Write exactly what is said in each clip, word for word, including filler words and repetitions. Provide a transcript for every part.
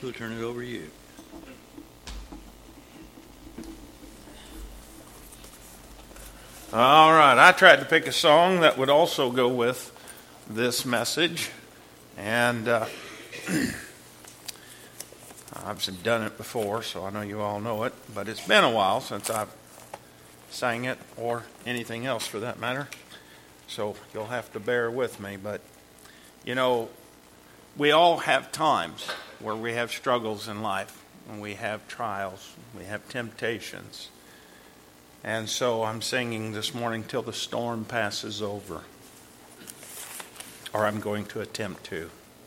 we'll turn it over to you. All right, I tried to pick a song that would also go with this message, and uh, I've done it before, so I know you all know it, but it's been a while since I've sang it, or anything else for that matter, so you'll have to bear with me. But, you know, we all have times where we have struggles in life, and we have trials, we have temptations. And so I'm singing this morning, Till the Storm Passes Over. Or I'm going to attempt to.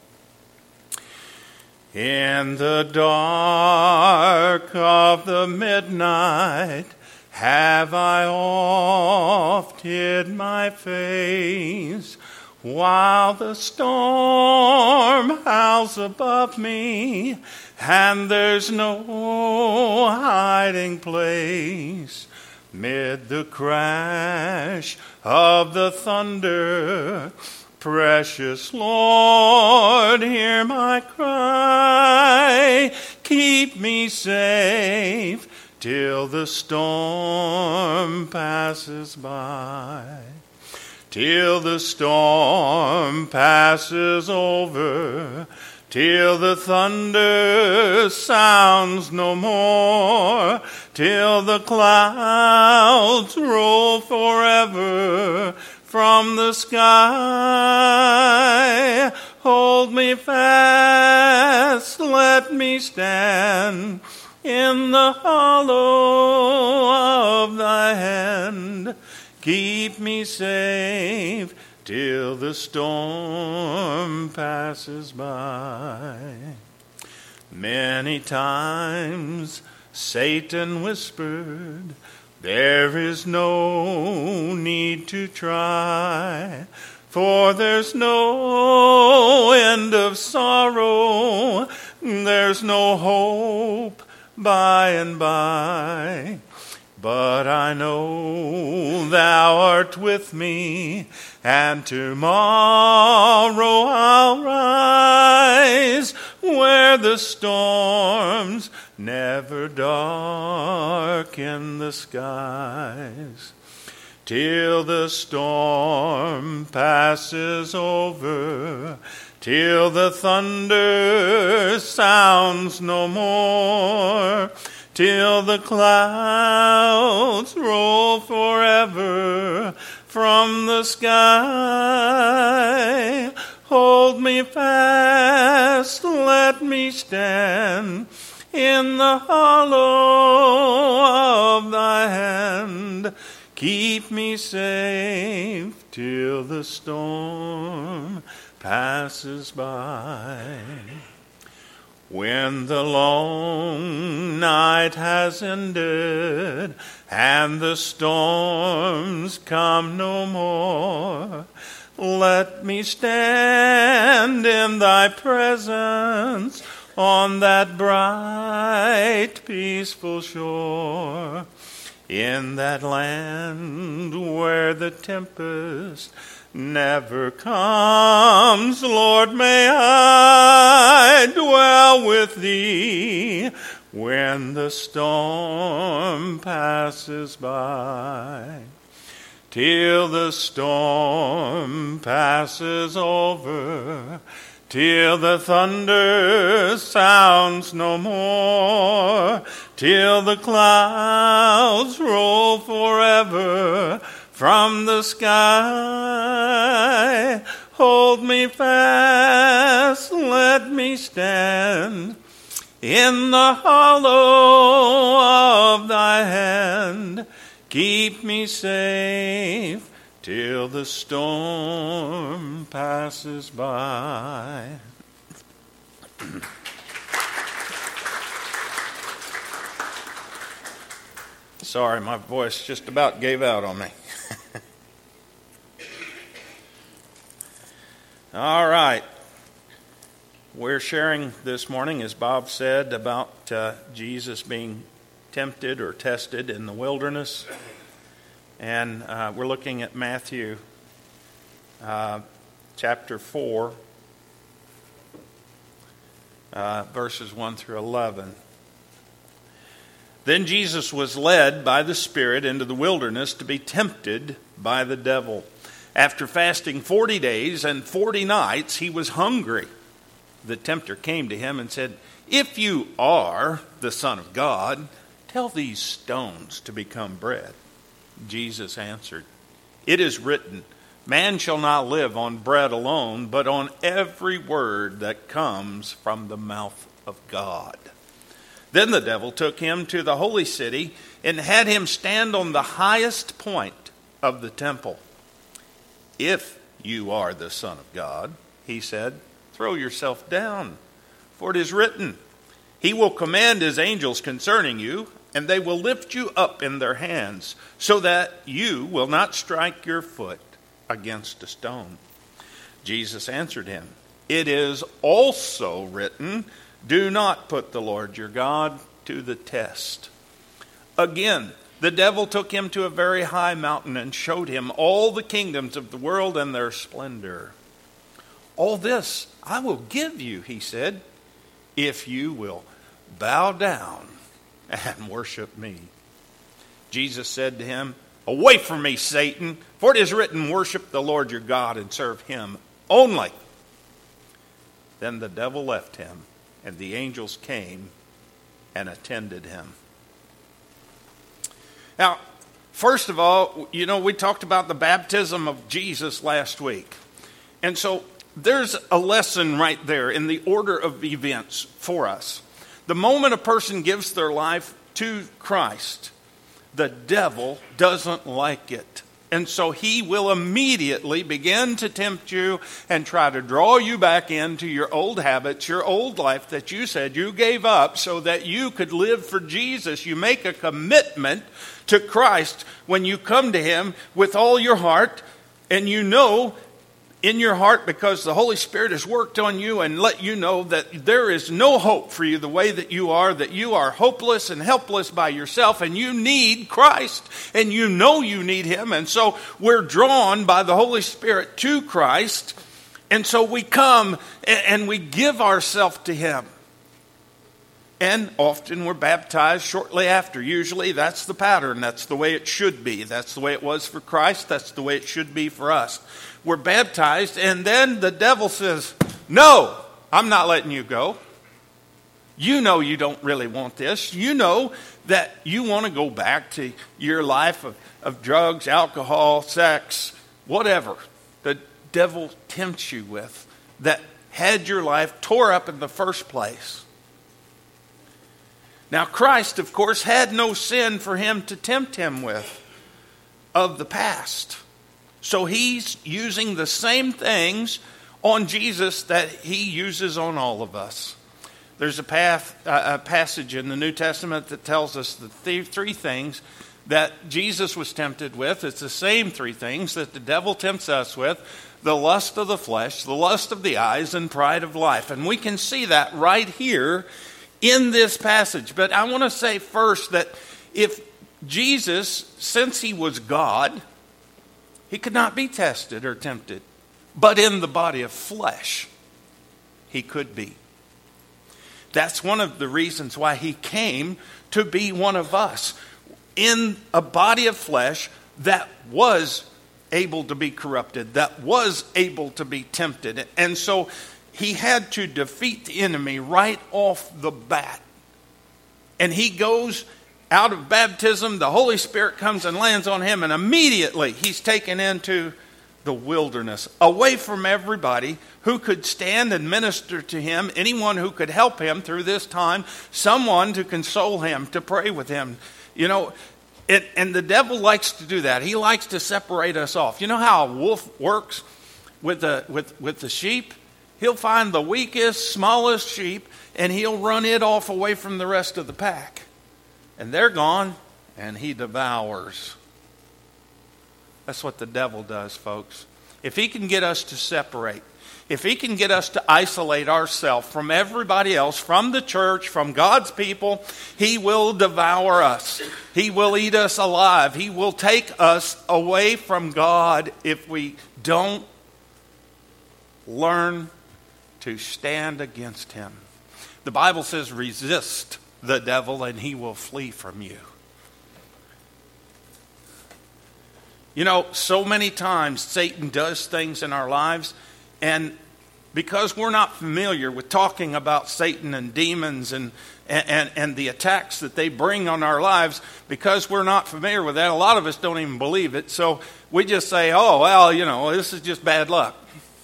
In the dark of the midnight, have I oft hid my face, while the storm howls above me, and there's no hiding place. Mid the crash of the thunder, precious Lord, hear my cry. Keep me safe till the storm passes by. Till the storm passes over, till the thunder sounds no more, till the clouds roll forever from the sky. Hold me fast, let me stand in the hollow of thy hand. Keep me safe till the storm passes by. Many times Satan whispered, there is no need to try, for there's no end of sorrow, there's no hope by and by. But I know thou art with me, and tomorrow I'll rise, where the storms never darken the skies. Till the storm passes over, till the thunder sounds no more, till the clouds roll forever from the sky. Hold me fast, let me stand in the hollow of thy hand. Keep me safe till the storm passes by. When the long night has ended and the storms come no more, let me stand in thy presence on that bright, peaceful shore, in that land where the tempest never comes. Lord, may I dwell with thee when the storm passes by. Till the storm passes over, till the thunder sounds no more, till the clouds roll forever from the sky. Hold me fast, let me stand in the hollow of thy hand. Keep me safe till the storm passes by. Sorry, my voice just about gave out on me. All right. We're sharing this morning, as Bob said, about uh, Jesus being tempted or tested in the wilderness. And uh, we're looking at Matthew uh, chapter four. uh, verses one through eleven. Then Jesus was led by the Spirit into the wilderness to be tempted by the devil. After fasting forty days and forty nights, he was hungry. The tempter came to him and said, "If you are the Son of God, tell these stones to become bread." Jesus answered, "It is written, man shall not live on bread alone, but on every word that comes from the mouth of God." Then the devil took him to the holy city and had him stand on the highest point of the temple. "If you are the Son of God," he said, "throw yourself down, for it is written, he will command his angels concerning you, and they will lift you up in their hands, so that you will not strike your foot against a stone." Jesus answered him, "It is also written, do not put the Lord your God to the test." Again, the devil took him to a very high mountain and showed him all the kingdoms of the world and their splendor. "All this I will give you," he said, "if you will bow down and worship me." Jesus said to him, "Away from me, Satan, for it is written, worship the Lord your God and serve him only." Then the devil left him, and the angels came and attended him. Now, first of all, you know, we talked about the baptism of Jesus last week. And so there's a lesson right there in the order of events for us. The moment a person gives their life to Christ, the devil doesn't like it. And so he will immediately begin to tempt you and try to draw you back into your old habits, your old life that you said you gave up so that you could live for Jesus. You make a commitment to Christ when you come to him with all your heart, and you know in your heart, because the Holy Spirit has worked on you and let you know that there is no hope for you the way that you are, that you are hopeless and helpless by yourself, and you need Christ, and you know you need him. And so we're drawn by the Holy Spirit to Christ, and so we come and we give ourselves to him. And often we're baptized shortly after. Usually that's the pattern. That's the way it should be. That's the way it was for Christ. That's the way it should be for us. We're baptized, and then the devil says, "No, I'm not letting you go. You know you don't really want this. You know that you want to go back to your life of, of drugs, alcohol, sex, whatever the devil tempts you with that had your life tore up in the first place." Now, Christ, of course, had no sin for him to tempt him with of the past. So he's using the same things on Jesus that he uses on all of us. There's a, path, uh, a passage in the New Testament that tells us the th- three things that Jesus was tempted with. It's the same three things that the devil tempts us with: the lust of the flesh, the lust of the eyes, and pride of life. And we can see that right here in this passage. But I want to say first that if Jesus, since he was God, he could not be tested or tempted. But in the body of flesh, he could be. That's one of the reasons why he came to be one of us. In a body of flesh that was able to be corrupted, that was able to be tempted. And so he had to defeat the enemy right off the bat. And he goes out of baptism, the Holy Spirit comes and lands on him, and immediately he's taken into the wilderness, away from everybody who could stand and minister to him, anyone who could help him through this time, someone to console him, to pray with him. You know, it, and the devil likes to do that. He likes to separate us off. You know how a wolf works with the, with, with the sheep? He'll find the weakest, smallest sheep, and he'll run it off away from the rest of the pack. And they're gone, and he devours. That's what the devil does, folks. If he can get us to separate, if he can get us to isolate ourselves from everybody else, from the church, from God's people, he will devour us. He will eat us alive. He will take us away from God if we don't learn to stand against him. The Bible says, resist the devil and he will flee from you. You know, so many times Satan does things in our lives, and because we're not familiar with talking about Satan and demons and, and, and the attacks that they bring on our lives, because we're not familiar with that, a lot of us don't even believe it. So we just say, oh, well, you know, this is just bad luck.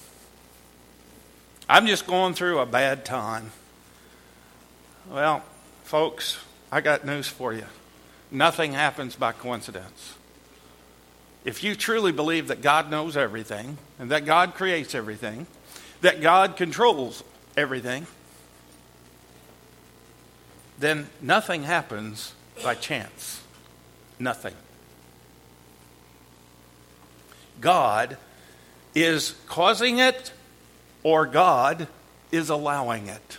I'm just going through a bad time. Well, folks, I got news for you. Nothing happens by coincidence. If you truly believe that God knows everything, and that God creates everything, that God controls everything, then nothing happens by chance. Nothing. God is causing it, or God is allowing it.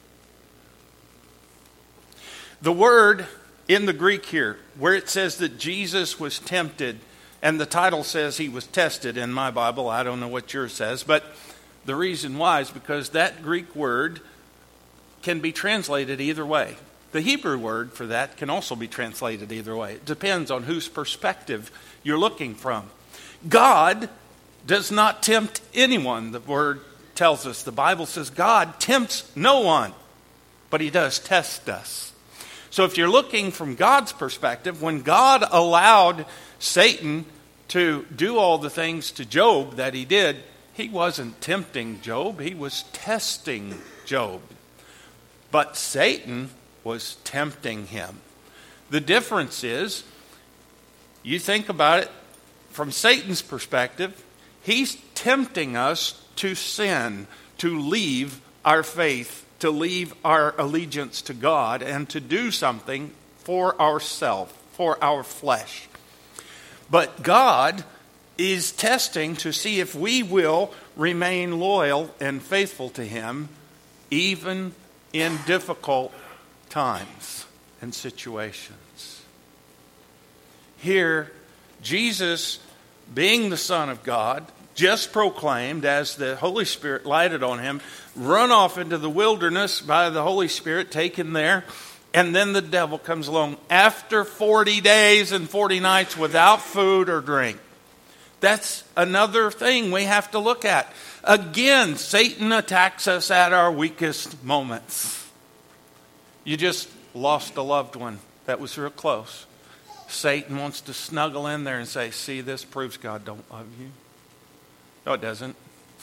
The word in the Greek here, where it says that Jesus was tempted, and the title says he was tested in my Bible. I don't know what yours says, but the reason why is because that Greek word can be translated either way. The Hebrew word for that can also be translated either way. It depends on whose perspective you're looking from. God does not tempt anyone, the word tells us. The Bible says God tempts no one, but he does test us. So if you're looking from God's perspective, when God allowed Satan to do all the things to Job that he did, he wasn't tempting Job, he was testing Job. But Satan was tempting him. The difference is, you think about it from Satan's perspective, he's tempting us to sin, to leave our faith, to leave our allegiance to God, and to do something for ourselves, for our flesh. But God is testing to see if we will remain loyal and faithful to him, even in difficult times and situations. Here, Jesus, being the Son of God, just proclaimed, as the Holy Spirit lighted on him, run off into the wilderness by the Holy Spirit, taken there, and then the devil comes along after forty days and forty nights without food or drink. That's another thing we have to look at. Again, Satan attacks us at our weakest moments. You just lost a loved one that was real close. Satan wants to snuggle in there and say, see, this proves God don't love you. No, it doesn't.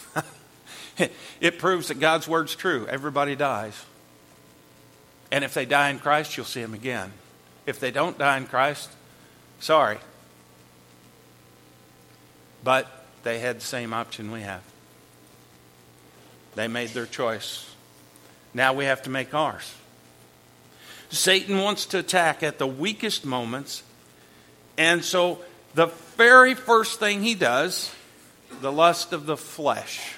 It proves that God's word's true. Everybody dies. And if they die in Christ, you'll see him again. If they don't die in Christ, sorry. But they had the same option we have. They made their choice. Now we have to make ours. Satan wants to attack at the weakest moments. And so the very first thing he does, the lust of the flesh.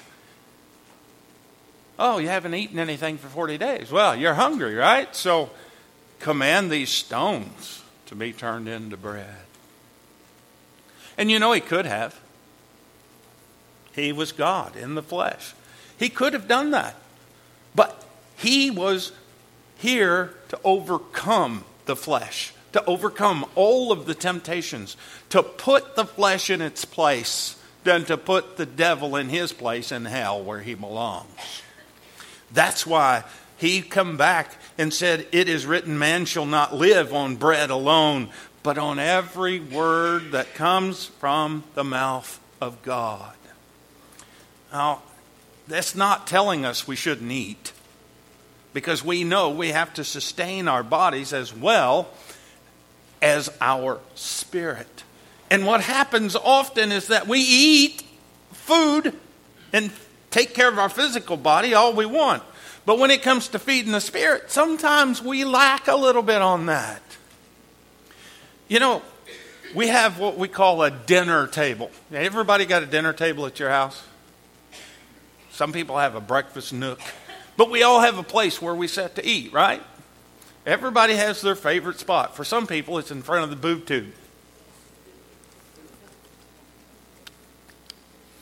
Oh, you haven't eaten anything for forty days. Well, you're hungry, right? So command these stones to be turned into bread. And you know he could have. He was God in the flesh. He could have done that. But he was here to overcome the flesh, to overcome all of the temptations, to put the flesh in its place, than to put the devil in his place in hell where he belongs. That's why he come back and said, it is written, man shall not live on bread alone, but on every word that comes from the mouth of God. Now, that's not telling us we shouldn't eat, because we know we have to sustain our bodies as well as our spirit. And what happens often is that we eat food and take care of our physical body all we want. But when it comes to feeding the spirit, sometimes we lack a little bit on that. You know, we have what we call a dinner table. Everybody got a dinner table at your house? Some people have a breakfast nook. But we all have a place where we sit to eat, right? Everybody has their favorite spot. For some people, it's in front of the boob tube.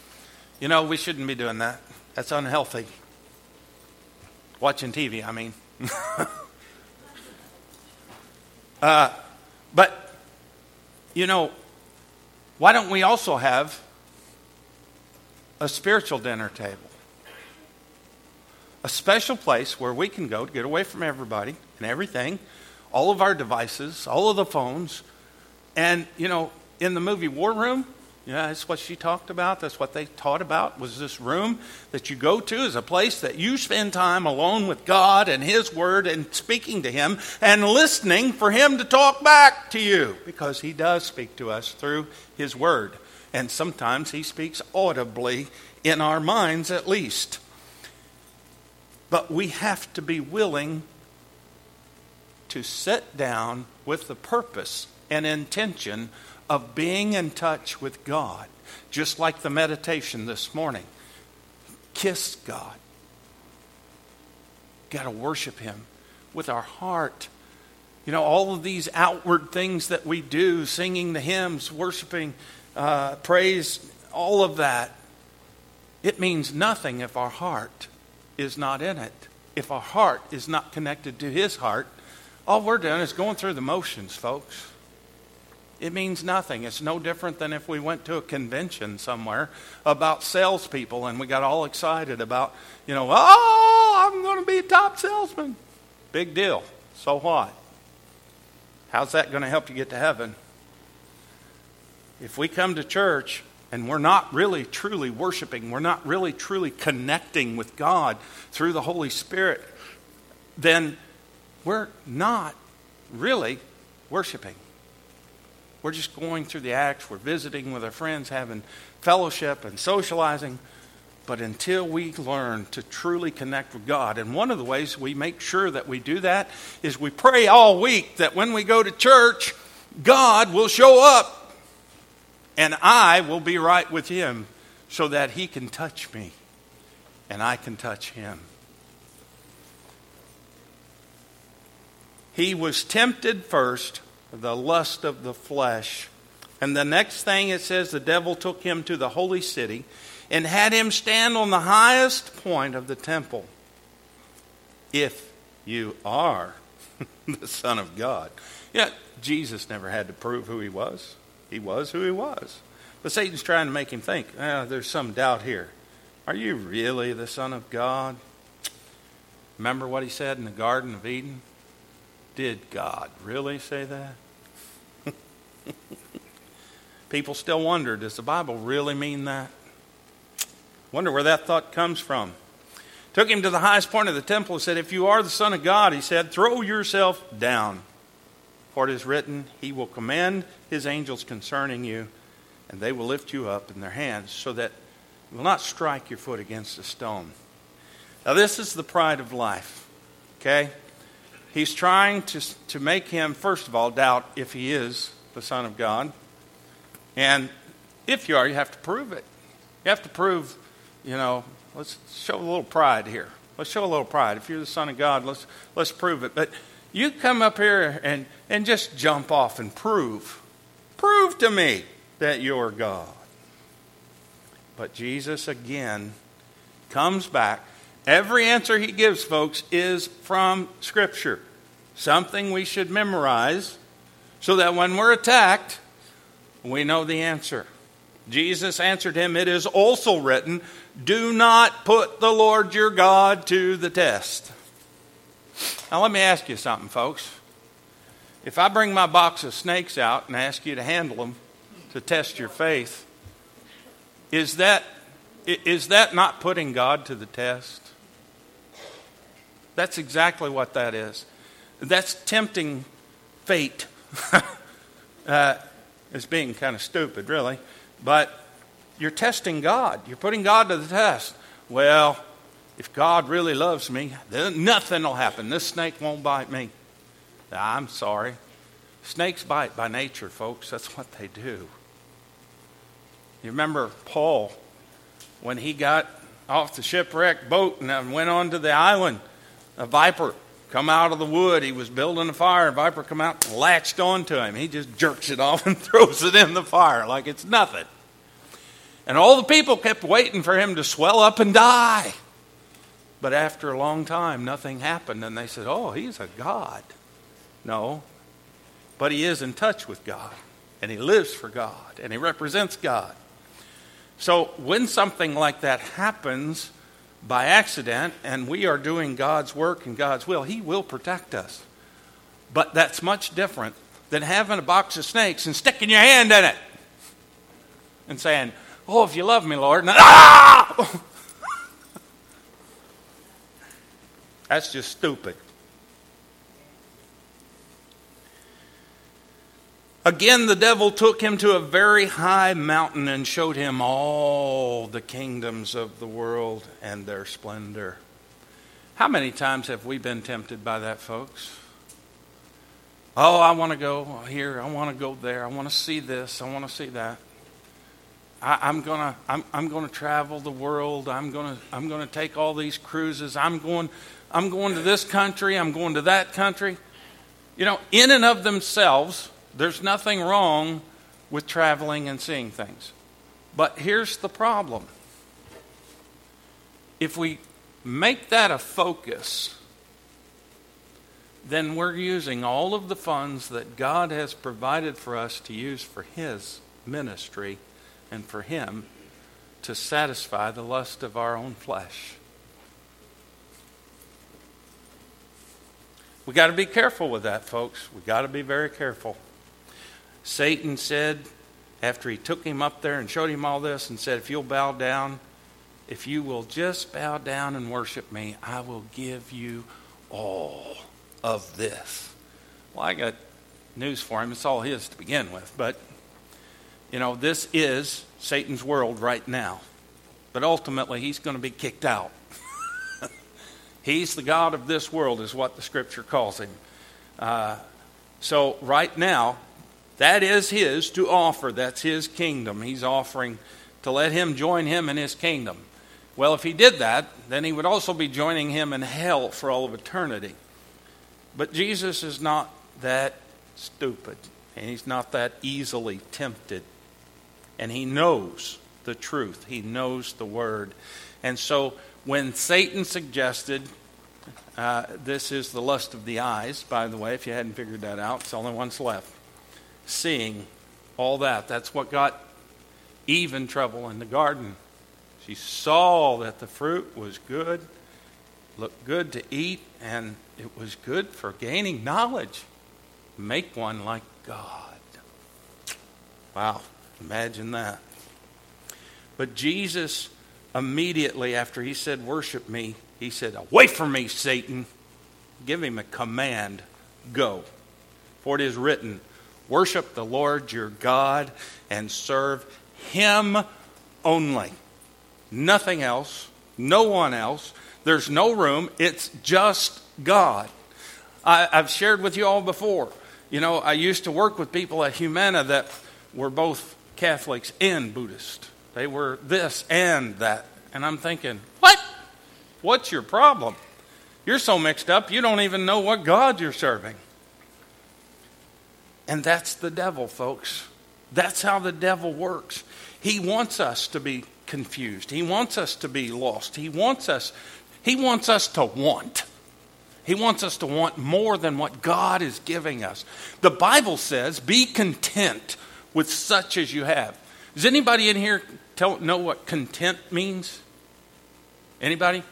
You know, we shouldn't be doing that. That's unhealthy. Watching T V, I mean. uh, but, you know, why don't we also have a spiritual dinner table? A special place where we can go to get away from everybody and everything, all of our devices, all of the phones. And, you know, in the movie War Room, yeah, that's what she talked about. That's what they taught about, was this room that you go to is a place that you spend time alone with God and His Word and speaking to Him and listening for Him to talk back to you, because He does speak to us through His Word. And sometimes He speaks audibly in our minds at least. But we have to be willing to sit down with the purpose and intention of being in touch with God. Just like the meditation this morning. Kiss God. Got to worship Him with our heart. You know, all of these outward things that we do, singing the hymns, worshiping, uh, praise, all of that, it means nothing if our heart is not in it. If our heart is not connected to His heart, all we're doing is going through the motions, folks. It means nothing. It's no different than if we went to a convention somewhere about salespeople and we got all excited about, you know, oh, I'm going to be a top salesman. Big deal. So what? How's that going to help you get to heaven? If we come to church and we're not really truly worshiping, we're not really truly connecting with God through the Holy Spirit, then we're not really worshiping. We're just going through the acts. We're visiting with our friends, having fellowship and socializing. But until we learn to truly connect with God, and one of the ways we make sure that we do that is we pray all week that when we go to church, God will show up. And I will be right with Him so that He can touch me and I can touch Him. He was tempted first, the lust of the flesh. And the next thing it says, the devil took him to the holy city and had him stand on the highest point of the temple. If you are the Son of God. Yeah, Jesus never had to prove who He was. He was who He was. But Satan's trying to make him think, oh, there's some doubt here. Are you really the Son of God? Remember what He said in the Garden of Eden? Did God really say that? People still wonder, does the Bible really mean that? Wonder where that thought comes from. Took him to the highest point of the temple and said, if you are the Son of God, He said, throw yourself down. For it is written, He will command His angels concerning you, and they will lift you up in their hands, so that you will not strike your foot against a stone. Now this is the pride of life. Okay? He's trying to, to make him, first of all, doubt if he is the Son of God. And if you are, you have to prove it. You have to prove, you know, let's show a little pride here. Let's show a little pride. If you're the Son of God, let's let's prove it. But you come up here and, and just jump off and prove. Prove to me that you're God. But Jesus again comes back. Every answer He gives, folks, is from Scripture. Something we should memorize so that when we're attacked, we know the answer. Jesus answered him, it is also written, do not put the Lord your God to the test. Now let me ask you something, folks. If I bring my box of snakes out and ask you to handle them to test your faith, is that is that not putting God to the test? That's exactly what that is. That's tempting fate. uh, it's being kind of stupid, really. But you're testing God. You're putting God to the test. Well, if God really loves me, then nothing will happen. This snake won't bite me. I'm sorry. Snakes bite by nature, folks. That's what they do. You remember Paul, when he got off the shipwrecked boat and went on to the island, a viper come out of the wood. He was building a fire. A viper come out and latched onto him. He just jerks it off and throws it in the fire like it's nothing. And all the people kept waiting for him to swell up and die. But after a long time, nothing happened. And they said, oh, he's a god. No. But he is in touch with God. And he lives for God. And he represents God. So when something like that happens by accident, and we are doing God's work and God's will, he will protect us. But that's much different than having a box of snakes and sticking your hand in it and saying, oh, if you love me, Lord. And, ah! That's just stupid. Again, the devil took him to a very high mountain and showed him all the kingdoms of the world and their splendor. How many times have we been tempted by that, folks? Oh, I want to go here. I want to go there. I want to see this. I want to see that. I, I'm gonna. I'm, I'm gonna travel the world. I'm gonna. I'm gonna take all these cruises. I'm going. I'm going to this country. I'm going to that country. You know, in and of themselves, there's nothing wrong with traveling and seeing things. But here's the problem. If we make that a focus, then we're using all of the funds that God has provided for us to use for His ministry and for Him to satisfy the lust of our own flesh. We got to be careful with that, folks. We got to be very careful. Satan said, after he took him up there and showed him all this and said, if you'll bow down, if you will just bow down and worship me, I will give you all of this. Well, I got news for him. It's all his to begin with. But, you know, this is Satan's world right now. But ultimately, he's going to be kicked out. He's the god of this world is what the Scripture calls him. Uh, so right now, that is his to offer. That's his kingdom. He's offering to let him join him in his kingdom. Well, if he did that, then he would also be joining him in hell for all of eternity. But Jesus is not that stupid. And he's not that easily tempted. And he knows the truth. He knows the word. And so when Satan suggested, uh, this is the lust of the eyes, by the way, if you hadn't figured that out, it's the only one's left. Seeing all that. That's what got Eve in trouble in the garden. She saw that the fruit was good, looked good to eat, and it was good for gaining knowledge. Make one like God. Wow, imagine that. But Jesus, immediately after he said, worship me, he said, away from me, Satan. Give him a command. Go. For it is written, worship the Lord your God and serve him only. Nothing else. No one else. There's no room. It's just God. I, I've shared with you all before. You know, I used to work with people at Humana that were both Catholics and Buddhist. They were this and that. And I'm thinking, what? What's your problem? You're so mixed up, you don't even know what God you're serving. And that's the devil, folks. That's how the devil works. He wants us to be confused. He wants us to be lost. He wants us, he wants us to want. He wants us to want more than what God is giving us. The Bible says, be content with such as you have. Does anybody in here tell, know what content means? Anybody?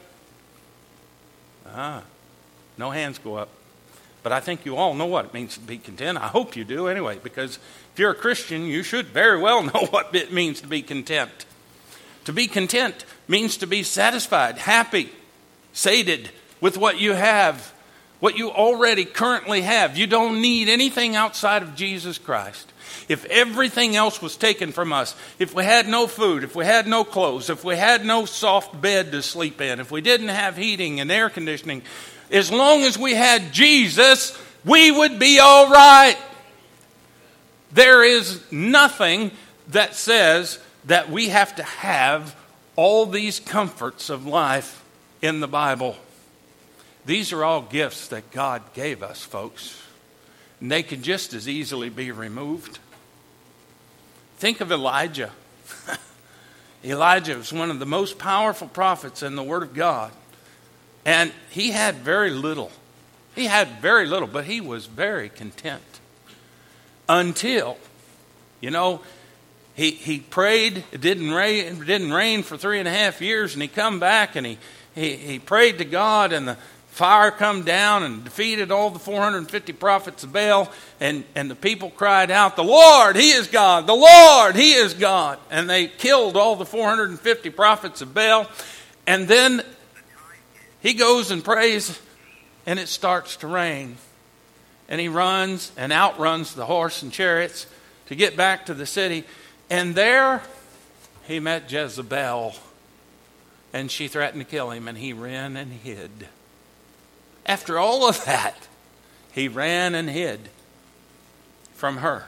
Ah, no hands go up. But I think you all know what it means to be content. I hope you do anyway, because if you're a Christian, you should very well know what it means to be content. To be content means to be satisfied, happy, sated with what you have, what you already currently have. You don't need anything outside of Jesus Christ. If everything else was taken from us, if we had no food, if we had no clothes, if we had no soft bed to sleep in, if we didn't have heating and air conditioning, as long as we had Jesus, we would be all right. There is nothing that says that we have to have all these comforts of life in the Bible. These are all gifts that God gave us, folks. And they can just as easily be removed. Think of Elijah. Elijah was one of the most powerful prophets in the Word of God. And he had very little. He had very little, but he was very content. Until, you know, he he prayed. It didn't rain, it didn't rain for three and a half years, and he come back and he, he, he prayed to God, and the fire come down and defeated all the four hundred fifty prophets of Baal, and, and the people cried out, "The Lord, He is God! The Lord, He is God!" And they killed all the four hundred fifty prophets of Baal. And then he goes and prays, and it starts to rain. And he runs and outruns the horse and chariots to get back to the city. And there he met Jezebel, and she threatened to kill him, and he ran and hid. After all of that, he ran and hid from her.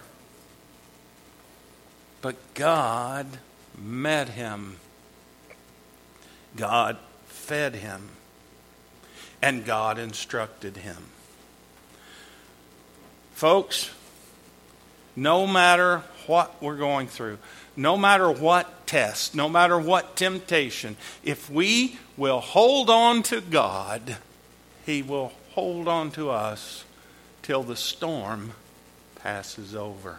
But God met him. God fed him. And God instructed him. Folks, no matter what we're going through, no matter what test, no matter what temptation, if we will hold on to God, He will hold on to us till the storm passes over.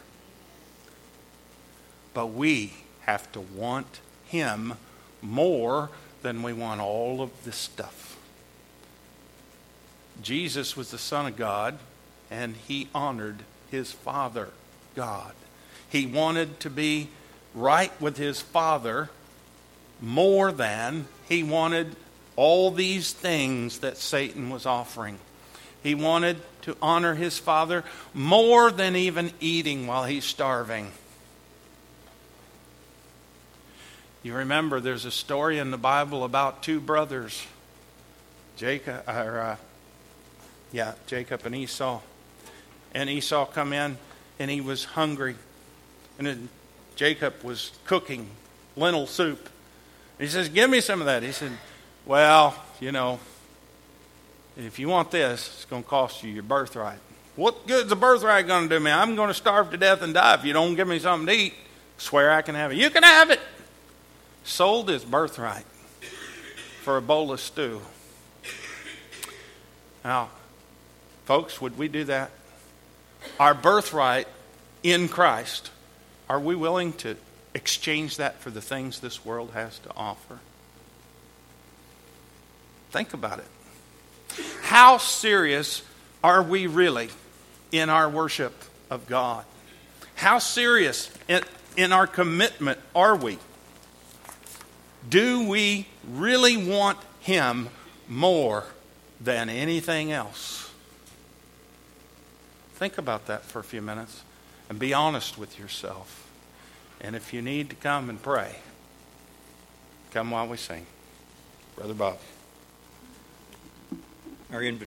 But we have to want Him more than we want all of this stuff. Jesus was the Son of God, and He honored His Father, God. He wanted to be right with His Father more than He wanted all these things that Satan was offering. He wanted to honor His Father more than even eating while He's starving. You remember there's a story in the Bible about two brothers, Jacob, or uh, yeah, Jacob and Esau. And Esau come in and he was hungry, and then Jacob was cooking lentil soup. And he says, "Give me some of that." He said, "Well, you know, if you want this, it's going to cost you your birthright." "What good's a birthright going to do me? I'm going to starve to death and die if you don't give me something to eat." "Swear I can have it." "You can have it." Sold his birthright for a bowl of stew. Now, folks, would we do that? Our birthright in Christ, are we willing to exchange that for the things this world has to offer? Think about it. How serious are we really in our worship of God? How serious in, in our commitment are we? Do we really want Him more than anything else? Think about that for a few minutes and be honest with yourself. And if you need to come and pray, come while we sing. Brother Bob. Our